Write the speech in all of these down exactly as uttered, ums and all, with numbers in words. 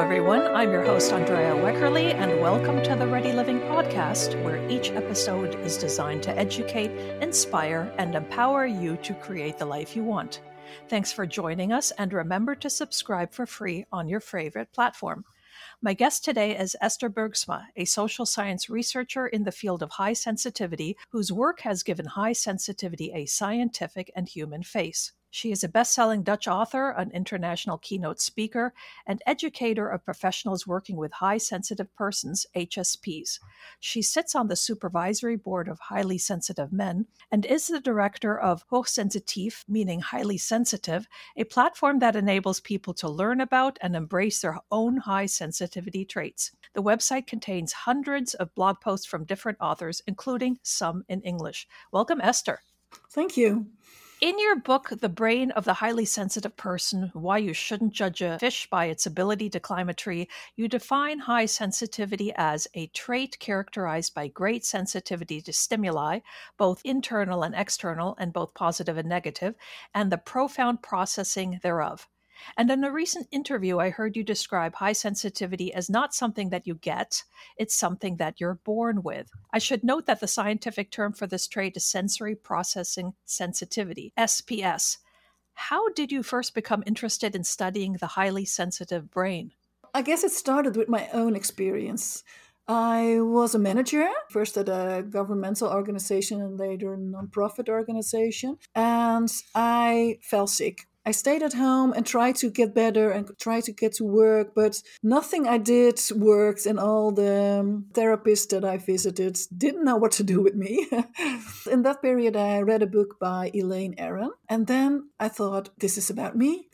everyone. I'm your host, Andrea Weckerly, and welcome to the Ready Living podcast, where each episode is designed to educate, inspire, and empower you to create the life you want. Thanks for joining us, and remember to subscribe for free on your favorite platform. My guest today is Esther Bergsma, a social science researcher in the field of high sensitivity, whose work has given high sensitivity a scientific and human face. She is a best-selling Dutch author, an international keynote speaker, and educator of professionals working with high-sensitive persons, H S Ps. She sits on the supervisory board of Highly Sensitive Men and is the director of Hoogsensitief, meaning highly sensitive, a platform that enables people to learn about and embrace their own high sensitivity traits. The website contains hundreds of blog posts from different authors, including some in English. Welcome, Esther. Thank you. In your book, The Brain of the Highly Sensitive Person, Why You Shouldn't Judge a Fish by Its Ability to Climb a Tree, you define high sensitivity as a trait characterized by great sensitivity to stimuli, both internal and external, and both positive and negative, and the profound processing thereof. And in a recent interview, I heard you describe high sensitivity as not something that you get, it's something that you're born with. I should note that the scientific term for this trait is sensory processing sensitivity, S P S. How did you first become interested in studying the highly sensitive brain? I guess it started with my own experience. I was a manager, first at a governmental organization and later a nonprofit organization, and I fell sick. I stayed at home and tried to get better and tried to get to work, but nothing I did worked, and all the therapists that I visited didn't know what to do with me. In that period, I read a book by Elaine Aron, and then I thought, this is about me.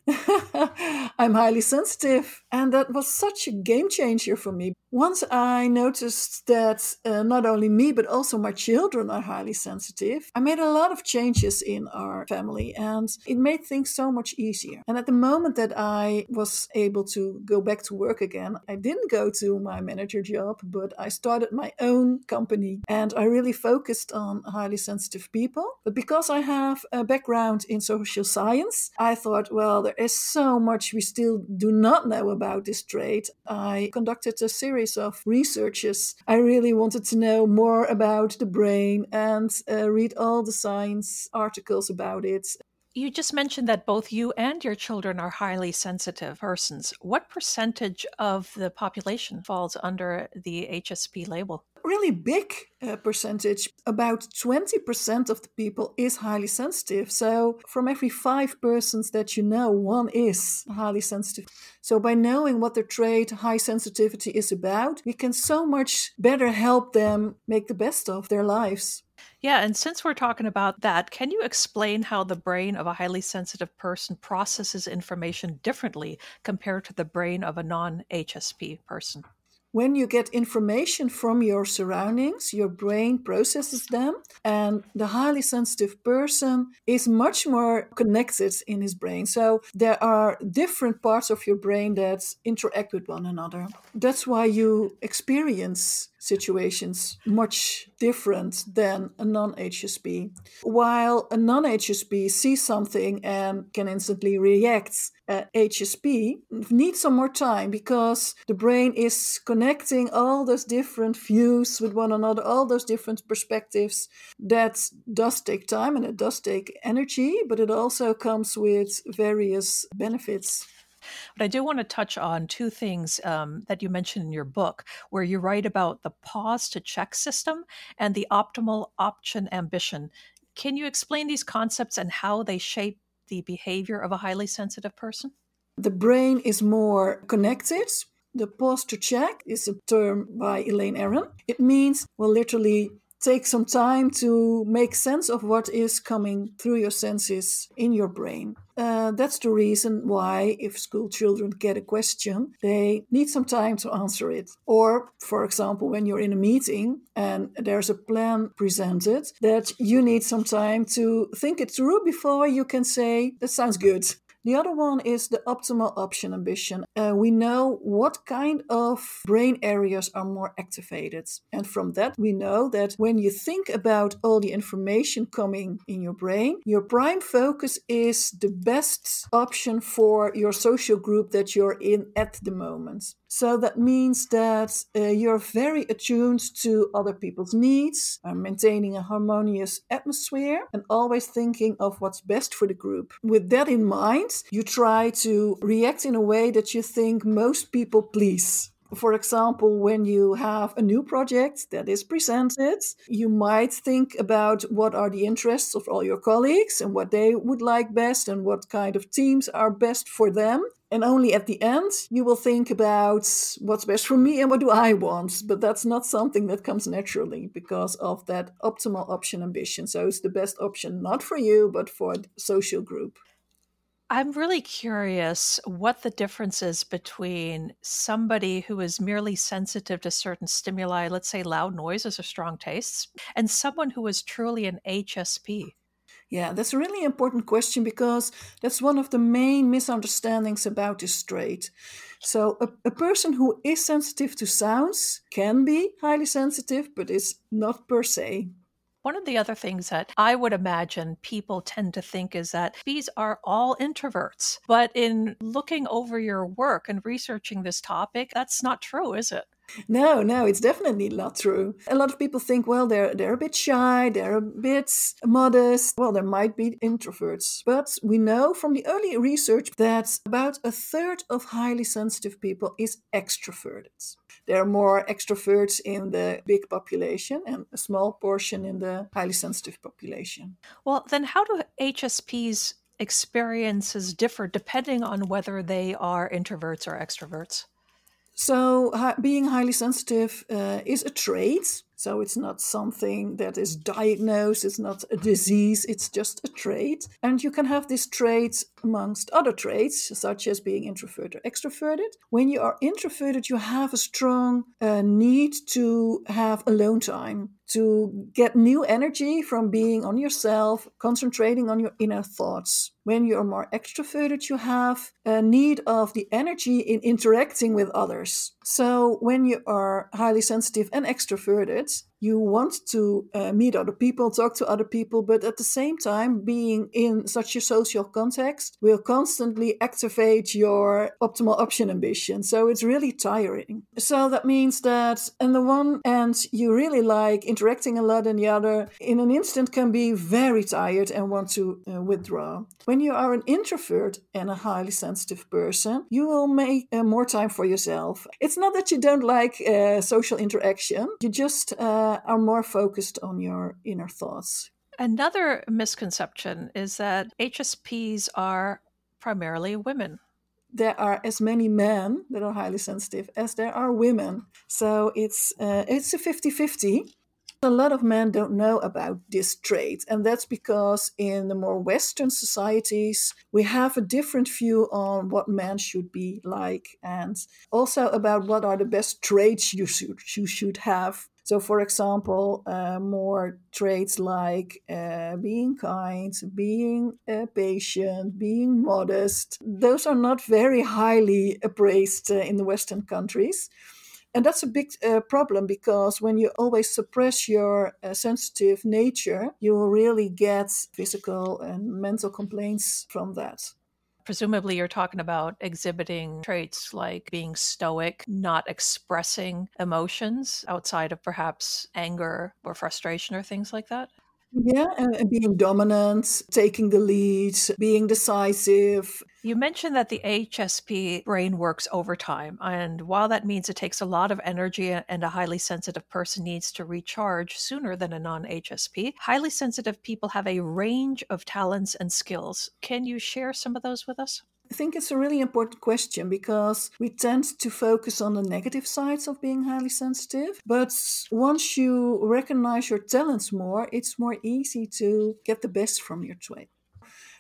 I'm highly sensitive, and that was such a game changer for me. Once I noticed that uh, not only me, but also my children are highly sensitive, I made a lot of changes in our family, and it made things so much easier. And at the moment that I was able to go back to work again, I didn't go to my manager job, but I started my own company, and I really focused on highly sensitive people. But because I have a background in social science, I thought, well, there is so much we still do not know about this trait. I conducted a series of researches. I really wanted to know more about the brain and uh, read all the science articles about it. You just mentioned that both you and your children are highly sensitive persons. What percentage of the population falls under the H S P label? Really big uh, percentage. About twenty percent of the people is highly sensitive. So from every five persons that you know, one is highly sensitive. So by knowing what their trait high sensitivity is about, we can so much better help them make the best of their lives. Yeah, and since we're talking about that, can you explain how the brain of a highly sensitive person processes information differently compared to the brain of a non-H S P person? When you get information from your surroundings, your brain processes them, and the highly sensitive person is much more connected in his brain. So there are different parts of your brain that interact with one another. That's why you experience situations much different than a non-H S P. While a non-H S P sees something and can instantly react, uh, H S P needs some more time because the brain is connecting all those different views with one another, all those different perspectives. That does take time and it does take energy, but it also comes with various benefits. But I do want to touch on two things um, that you mentioned in your book, where you write about the pause to check system and the optimal option ambition. Can you explain these concepts and how they shape the behavior of a highly sensitive person? The brain is more connected. The pause to check is a term by Elaine Aron. It means, well, literally take some time to make sense of what is coming through your senses in your brain. Uh, that's the reason why if school children get a question, they need some time to answer it. Or, for example, when you're in a meeting and there's a plan presented, that you need some time to think it through before you can say, that sounds good. The other one is the optimal option ambition. Uh, we know what kind of brain areas are more activated. And from that, we know that when you think about all the information coming in your brain, your prime focus is the best option for your social group that you're in at the moment. So that means that uh, you're very attuned to other people's needs, uh, maintaining a harmonious atmosphere, and always thinking of what's best for the group. With that in mind, you try to react in a way that you think most people please. For example, when you have a new project that is presented, you might think about what are the interests of all your colleagues and what they would like best and what kind of teams are best for them. And only at the end, you will think about what's best for me and what do I want. But that's not something that comes naturally because of that optimal option ambition. So it's the best option, not for you, but for the social group. I'm really curious what the difference is between somebody who is merely sensitive to certain stimuli, let's say loud noises or strong tastes, and someone who is truly an H S P. Yeah, that's a really important question because that's one of the main misunderstandings about this trait. So, a, a person who is sensitive to sounds can be highly sensitive, but is not per se. One of the other things that I would imagine people tend to think is that these are all introverts. But in looking over your work and researching this topic, that's not true, is it? No, no, it's definitely not true. A lot of people think, well, they're they're a bit shy, they're a bit modest. Well, there might be introverts. But we know from the early research that about a third of highly sensitive people is extroverted. There are more extroverts in the big population and a small portion in the highly sensitive population. Well, then how do H S Ps experiences differ depending on whether they are introverts or extroverts? So, hi- being highly sensitive uh, is a trait. So, it's not something that is diagnosed, it's not a disease, it's just a trait. And you can have this trait amongst other traits, such as being introverted or extroverted. When you are introverted, you have a strong uh, need to have alone time, to get new energy from being on yourself, concentrating on your inner thoughts. When you are more extroverted, you have a need of the energy in interacting with others. So when you are highly sensitive and extroverted, you want to uh, meet other people, talk to other people, but at the same time, being in such a social context will constantly activate your optimal option ambition. So it's really tiring. So that means that on the one end, you really like interacting a lot, and the other, in an instant, can be very tired and want to uh, withdraw. When you are an introvert and a highly sensitive person, you will make uh, more time for yourself. It's not that you don't like uh, social interaction, you just uh, are more focused on your inner thoughts. Another misconception is that H S Ps are primarily women. There are as many men that are highly sensitive as there are women. So it's uh, it's a fifty-fifty. A lot of men don't know about this trait, and that's because in the more Western societies, we have a different view on what men should be like, and also about what are the best traits you should, you should have. So, for example, uh, more traits like uh, being kind, being uh, patient, being modest, those are not very highly appraised uh, in the Western countries. And that's a big uh, problem because when you always suppress your uh, sensitive nature, you will really get physical and mental complaints from that. Presumably, you're talking about exhibiting traits like being stoic, not expressing emotions outside of perhaps anger or frustration or things like that. Yeah, and, and being dominant, taking the lead, being decisive. You mentioned that the H S P brain works overtime, and while that means it takes a lot of energy and a highly sensitive person needs to recharge sooner than a non-H S P, highly sensitive people have a range of talents and skills. Can you share some of those with us? I think it's a really important question because we tend to focus on the negative sides of being highly sensitive. But once you recognize your talents more, it's more easy to get the best from your trait.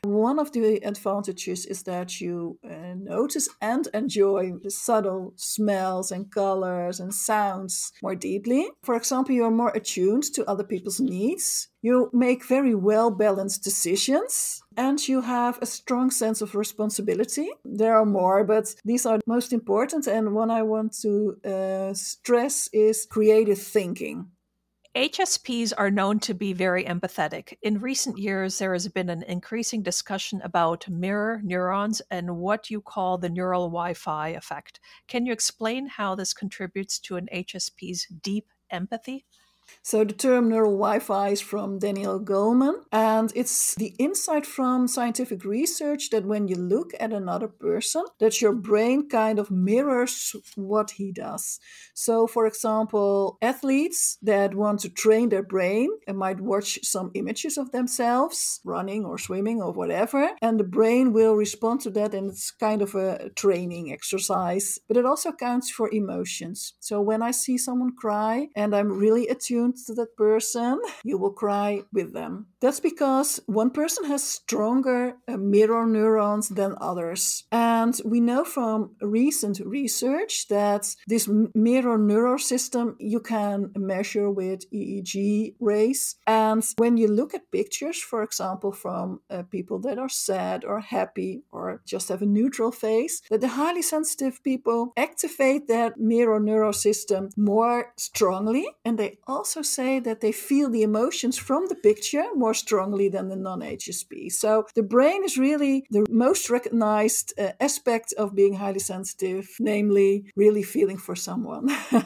One of the advantages is that you uh, notice and enjoy the subtle smells and colors and sounds more deeply. For example, you're more attuned to other people's needs. You make very well-balanced decisions, and you have a strong sense of responsibility. There are more, but these are most important. And one I want to uh, stress is creative thinking. H S Ps are known to be very empathetic. In recent years, there has been an increasing discussion about mirror neurons and what you call the neural Wi-Fi effect. Can you explain how this contributes to an H S P's deep empathy? So the term neural Wi-Fi is from Daniel Goleman, and it's the insight from scientific research that when you look at another person, that your brain kind of mirrors what he does. So for example, athletes that want to train their brain and might watch some images of themselves running or swimming or whatever, and the brain will respond to that, and it's kind of a training exercise. But it also counts for emotions. So when I see someone cry and I'm really attuned to that person, you will cry with them. That's because one person has stronger uh, mirror neurons than others. And we know from recent research that this mirror neural system you can measure with E E G rays. And when you look at pictures, for example, from uh, people that are sad or happy or just have a neutral face, that the highly sensitive people activate that mirror neural system more strongly, and they also say that they feel the emotions from the picture more strongly than the non-H S P. So the brain is really the most recognized uh, aspect of being highly sensitive, namely really feeling for someone.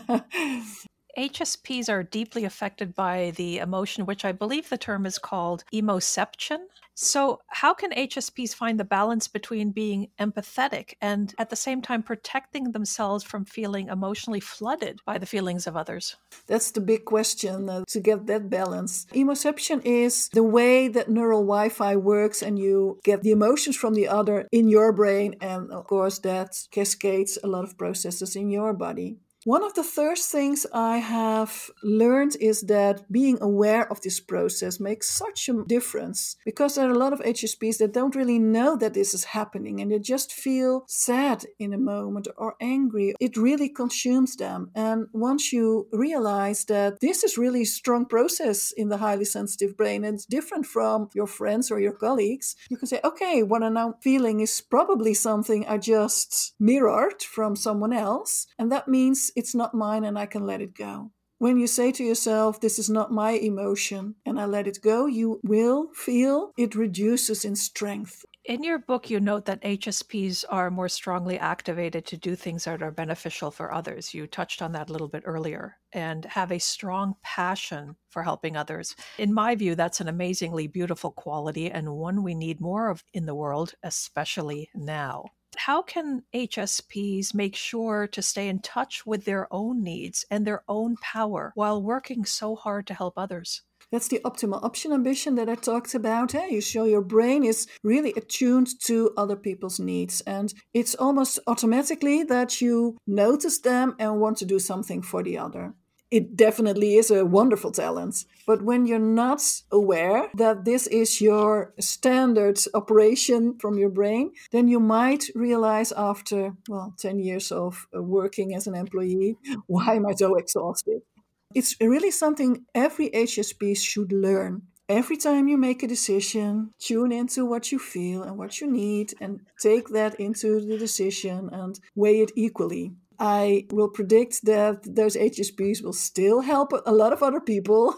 H S Ps are deeply affected by the emotion, which I believe the term is called emoception. So how can H S Ps find the balance between being empathetic and at the same time protecting themselves from feeling emotionally flooded by the feelings of others? That's the big question, uh, to get that balance. Emoception is the way that neural Wi-Fi works, and you get the emotions from the other in your brain, and of course that cascades a lot of processes in your body. One of the first things I have learned is that being aware of this process makes such a difference, because there are a lot of H S Ps that don't really know that this is happening, and they just feel sad in a moment or angry. It really consumes them. And once you realize that this is really a strong process in the highly sensitive brain, and it's different from your friends or your colleagues, you can say, okay, what I'm now feeling is probably something I just mirrored from someone else. And that means it's not mine and I can let it go. When you say to yourself, this is not my emotion, and I let it go, you will feel it reduces in strength. In your book, you note that H S Ps are more strongly activated to do things that are beneficial for others. You touched on that a little bit earlier, and have a strong passion for helping others. In my view, that's an amazingly beautiful quality and one we need more of in the world, especially now. How can H S Ps make sure to stay in touch with their own needs and their own power while working so hard to help others? That's the optimal option ambition that I talked about. Eh? You show your brain is really attuned to other people's needs, and it's almost automatically that you notice them and want to do something for the other. It definitely is a wonderful talent. But when you're not aware that this is your standard operation from your brain, then you might realize after, well, ten years of working as an employee, why am I so exhausted? It's really something every H S P should learn. Every time you make a decision, tune into what you feel and what you need, and take that into the decision and weigh it equally. I will predict that those H S Ps will still help a lot of other people,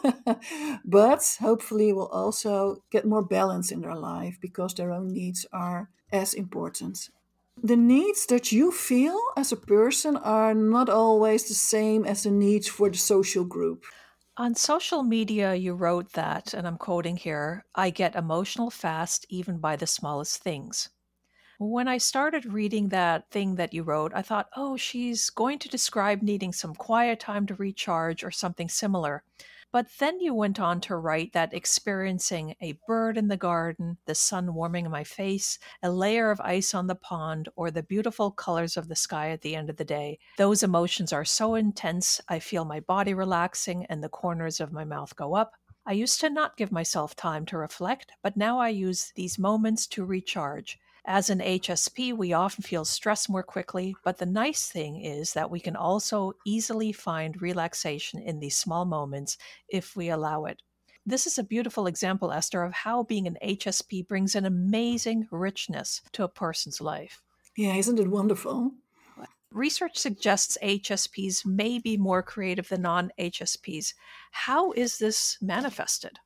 but hopefully will also get more balance in their life because their own needs are as important. The needs that you feel as a person are not always the same as the needs for the social group. On social media, you wrote that, and I'm quoting here, I get emotional fast even by the smallest things. When I started reading that thing that you wrote, I thought, oh, she's going to describe needing some quiet time to recharge or something similar. But then you went on to write that experiencing a bird in the garden, the sun warming my face, a layer of ice on the pond, or the beautiful colors of the sky at the end of the day, those emotions are so intense, I feel my body relaxing and the corners of my mouth go up. I used to not give myself time to reflect, but now I use these moments to recharge. As an H S P, we often feel stress more quickly, but the nice thing is that we can also easily find relaxation in these small moments if we allow it. This is a beautiful example, Esther, of how being an H S P brings an amazing richness to a person's life. Yeah, isn't it wonderful? Research suggests H S Ps may be more creative than non-H S Ps. How is this manifested?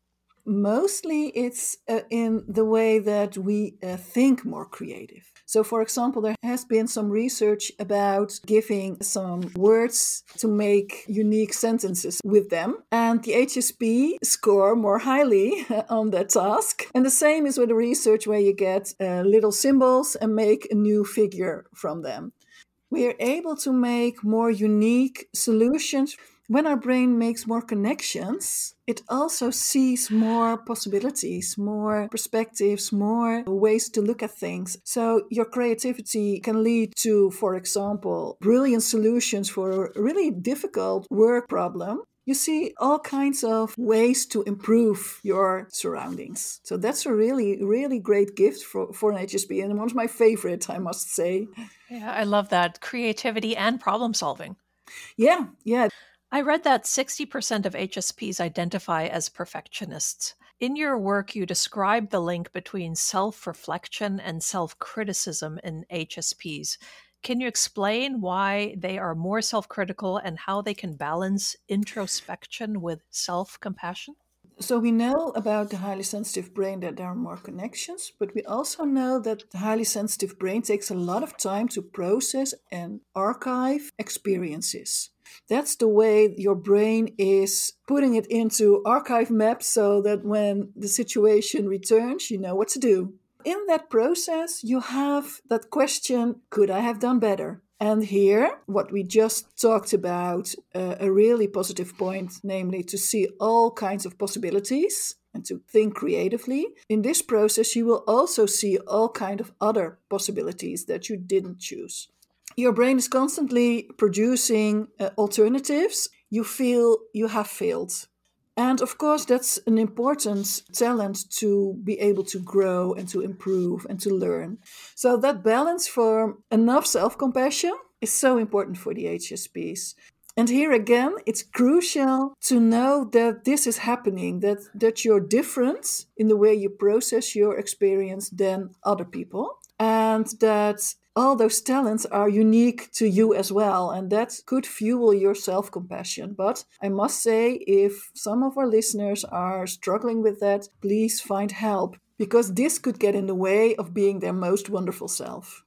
Mostly it's uh, in the way that we uh, think more creative. So, for example, there has been some research about giving some words to make unique sentences with them. And the H S P score more highly on that task. And the same is with the research where you get uh, little symbols and make a new figure from them. We are able to make more unique solutions. When our brain makes more connections, it also sees more possibilities, more perspectives, more ways to look at things. So your creativity can lead to, for example, brilliant solutions for a really difficult work problem. You see all kinds of ways to improve your surroundings. So that's a really, really great gift for, for an H S P, and one of my favorite, I must say. Yeah, I love that. Creativity and problem solving. Yeah, yeah. I read that sixty percent of H S Ps identify as perfectionists. In your work, you describe the link between self-reflection and self-criticism in H S Ps. Can you explain why they are more self-critical and how they can balance introspection with self-compassion? So we know about the highly sensitive brain that there are more connections, but we also know that the highly sensitive brain takes a lot of time to process and archive experiences. That's the way your brain is putting it into archive maps so that when the situation returns, you know what to do. In that process, you have that question, could I have done better? And here, what we just talked about, uh, a really positive point, namely to see all kinds of possibilities and to think creatively. In this process, you will also see all kinds of other possibilities that you didn't choose. Your brain is constantly producing uh, alternatives. You feel you have failed. And of course, that's an important talent to be able to grow and to improve and to learn. So, that balance for enough self compassion is so important for the H S Ps. And here again, it's crucial to know that this is happening, that, that you're different in the way you process your experience than other people, and that all those talents are unique to you as well, and that could fuel your self-compassion. But I must say, if some of our listeners are struggling with that, please find help, because this could get in the way of being their most wonderful self.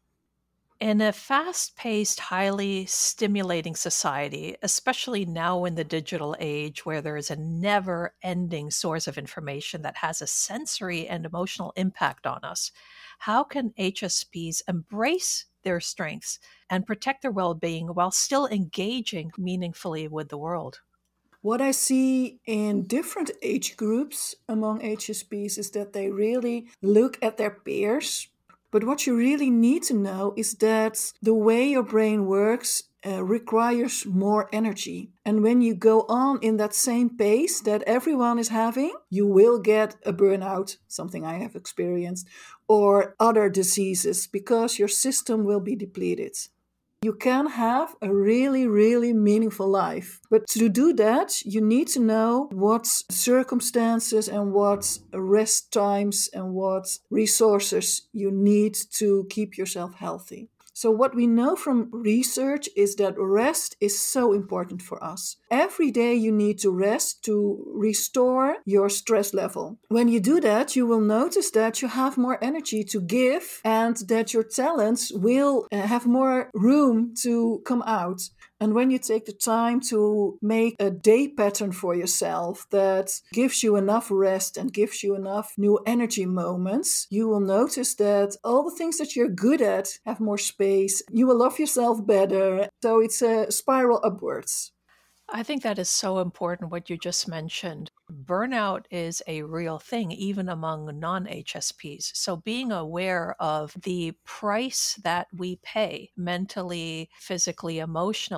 In a fast-paced, highly stimulating society, especially now in the digital age where there is a never-ending source of information that has a sensory and emotional impact on us, how can H S Ps embrace their strengths and protect their well-being while still engaging meaningfully with the world? What I see in different age groups among H S Ps is that they really look at their peers. But what you really need to know is that the way your brain works uh, requires more energy. And when you go on in that same pace that everyone is having, you will get a burnout, something I have experienced, or other diseases, because your system will be depleted. You can have a really, really meaningful life. But to do that, you need to know what circumstances and what rest times and what resources you need to keep yourself healthy. So what we know from research is that rest is so important for us. Every day you need to rest to restore your stress level. When you do that, you will notice that you have more energy to give and that your talents will have more room to come out. And when you take the time to make a day pattern for yourself that gives you enough rest and gives you enough new energy moments, you will notice that all the things that you're good at have more space. You will love yourself better. So it's a spiral upwards. I think that is so important what you just mentioned. Burnout is a real thing, even among non-H S Ps. So being aware of the price that we pay mentally, physically, emotionally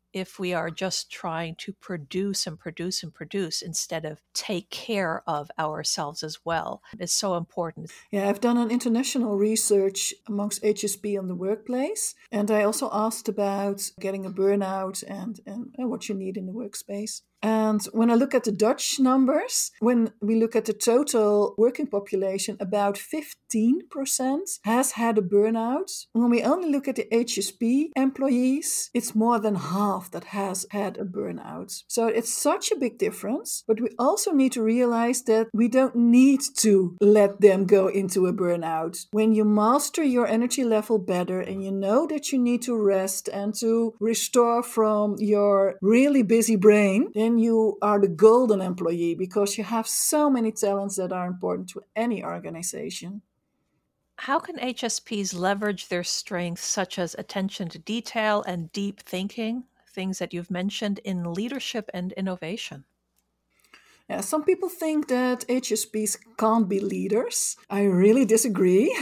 if we are just trying to produce and produce and produce instead of take care of ourselves as well. It's so important. Yeah, I've done an international research amongst H S P in the workplace, and I also asked about getting a burnout and, and, and what you need in the workspace. And when I look at the Dutch numbers, when we look at the total working population, about fifteen percent has had a burnout. When we only look at the H S P employees, it's more than half that has had a burnout. So it's such a big difference. But we also need to realize that we don't need to let them go into a burnout. When you master your energy level better and you know that you need to rest and to restore from your really busy brain, then you are the golden employee because you have so many talents that are important to any organization. How can H S Ps leverage their strengths, such as attention to detail and deep thinking, things that you've mentioned, in leadership and innovation? Yeah, some people think that H S Ps can't be leaders. I really disagree.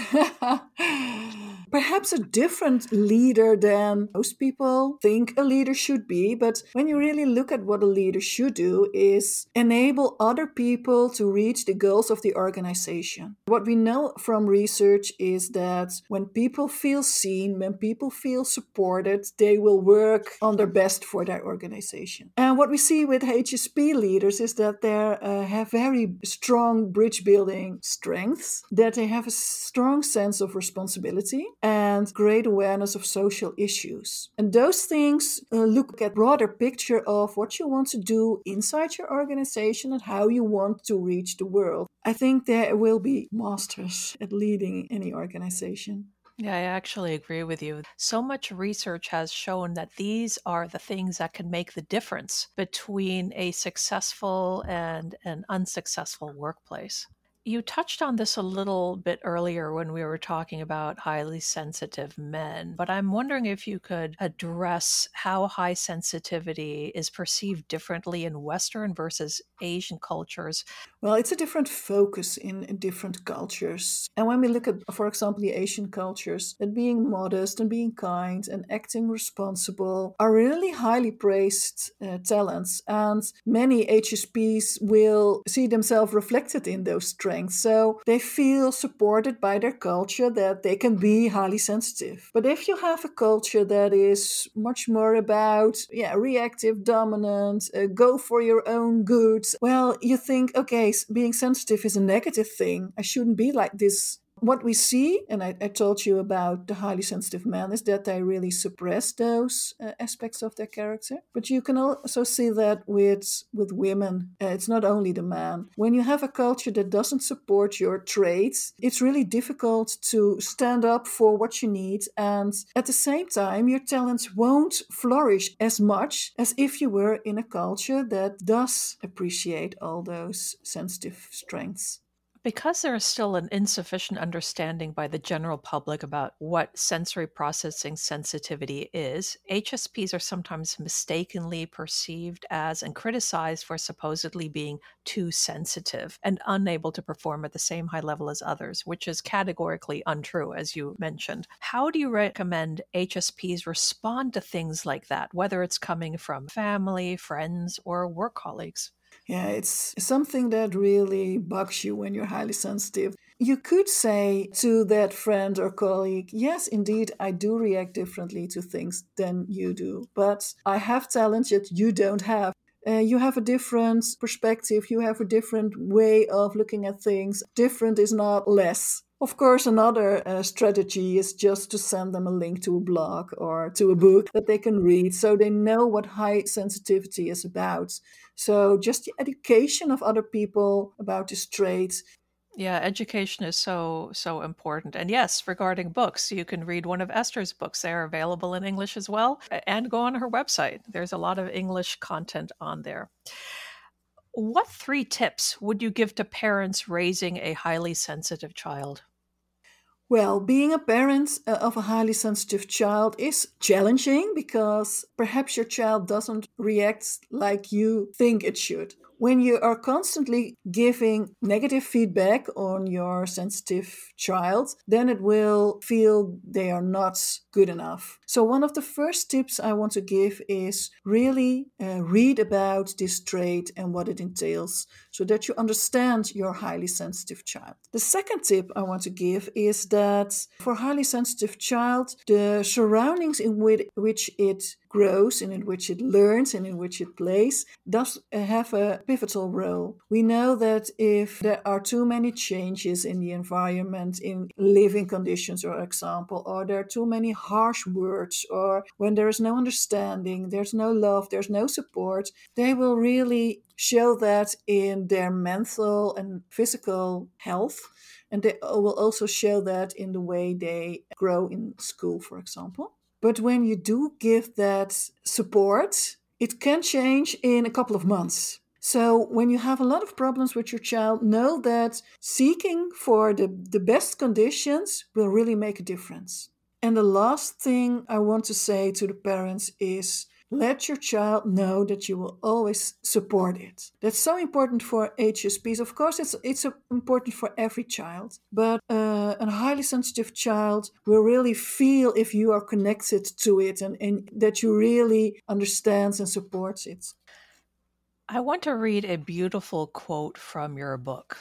Perhaps a different leader than most people think a leader should be, but when you really look at what a leader should do is enable other people to reach the goals of the organization. What we know from research is that when people feel seen, when people feel supported, they will work on their best for their organization. And what we see with H S P leaders is that they uh, have very strong bridge building strengths, that they have a strong sense of responsibility, and great awareness of social issues. And those things uh, look at broader picture of what you want to do inside your organization and how you want to reach the world. I think there will be masters at leading any organization. Yeah, I actually agree with you. So much research has shown that these are the things that can make the difference between a successful and an unsuccessful workplace. You touched on this a little bit earlier when we were talking about highly sensitive men, but I'm wondering if you could address how high sensitivity is perceived differently in Western versus Asian cultures. Well, it's a different focus in, in different cultures. And when we look at, for example, the Asian cultures, that being modest and being kind and acting responsible are really highly praised uh, talents. And many H S Ps will see themselves reflected in those strengths. So they feel supported by their culture that they can be highly sensitive. But if you have a culture that is much more about yeah, reactive, dominant, uh, go for your own good, well, you think, okay, being sensitive is a negative thing. I shouldn't be like this. What we see, and I, I told you about the highly sensitive men, is that they really suppress those uh, aspects of their character. But you can also see that with, with women. Uh, it's not only the man. When you have a culture that doesn't support your traits, it's really difficult to stand up for what you need. And at the same time, your talents won't flourish as much as if you were in a culture that does appreciate all those sensitive strengths. Because there is still an insufficient understanding by the general public about what sensory processing sensitivity is, H S Ps are sometimes mistakenly perceived as and criticized for supposedly being too sensitive and unable to perform at the same high level as others, which is categorically untrue, as you mentioned. How do you recommend H S Ps respond to things like that, whether it's coming from family, friends, or work colleagues? Yeah, it's something that really bugs you when you're highly sensitive. You could say to that friend or colleague, yes, indeed, I do react differently to things than you do, but I have talents that you don't have. Uh, you have a different perspective, you have a different way of looking at things. Different is not less. Of course, another uh, strategy is just to send them a link to a blog or to a book that they can read so they know what high sensitivity is about. So just the education of other people about this trait. Yeah, education is so, so important. And yes, regarding books, you can read one of Esther's books. They're available in English as well, and go on her website. There's a lot of English content on there. What three tips would you give to parents raising a highly sensitive child? Well, being a parent uh, of a highly sensitive child is challenging because perhaps your child doesn't react like you think it should. when you are constantly giving negative feedback on your sensitive child, then it will feel they are not good enough. So one of the first tips I want to give is really uh, read about this trait and what it entails so that you understand your highly sensitive child. The second tip I want to give is that for a highly sensitive child, the surroundings in which it grows and in which it learns and in which it plays does have a pivotal role. We know that if there are too many changes in the environment, in living conditions, for example, or there are too many harsh words, or when there is no understanding, there's no love, there's no support, they will really show that in their mental and physical health. And they will also show that in the way they grow in school, for example. But when you do give that support, it can change in a couple of months. So when you have a lot of problems with your child, know that seeking for the, the best conditions will really make a difference. And the last thing I want to say to the parents is, let your child know that you will always support it. That's so important for H S Ps. Of course, it's it's important for every child, but uh, a highly sensitive child will really feel if you are connected to it and, and that you really understand and support it. I want to read a beautiful quote from your book.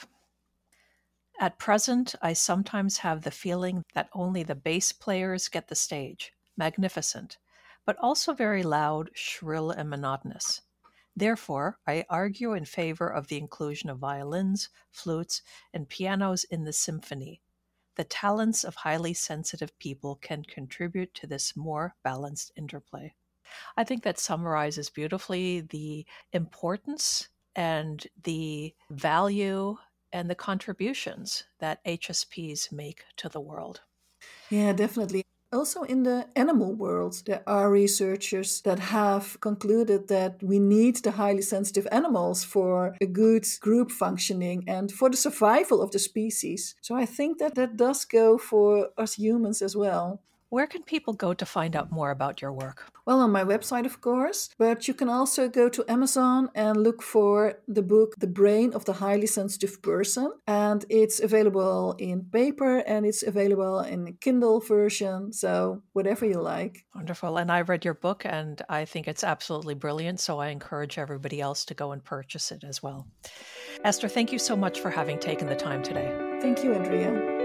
At present, I sometimes have the feeling that only the bass players get the stage. Magnificent, but also very loud, shrill, and monotonous. Therefore, I argue in favor of the inclusion of violins, flutes, and pianos in the symphony. The talents of highly sensitive people can contribute to this more balanced interplay. I think that summarizes beautifully the importance and the value and the contributions that H S Ps make to the world. Yeah, definitely. Also in the animal world, there are researchers that have concluded that we need the highly sensitive animals for a good group functioning and for the survival of the species. So I think that that does go for us humans as well. Where can people go to find out more about your work? Well, on my website, of course, but you can also go to Amazon and look for the book, The Brain of the Highly Sensitive Person. And it's available in paper and it's available in a Kindle version. So whatever you like. Wonderful. And I read your book and I think it's absolutely brilliant. So I encourage everybody else to go and purchase it as well. Esther, thank you so much for having taken the time today. Thank you, Andrea.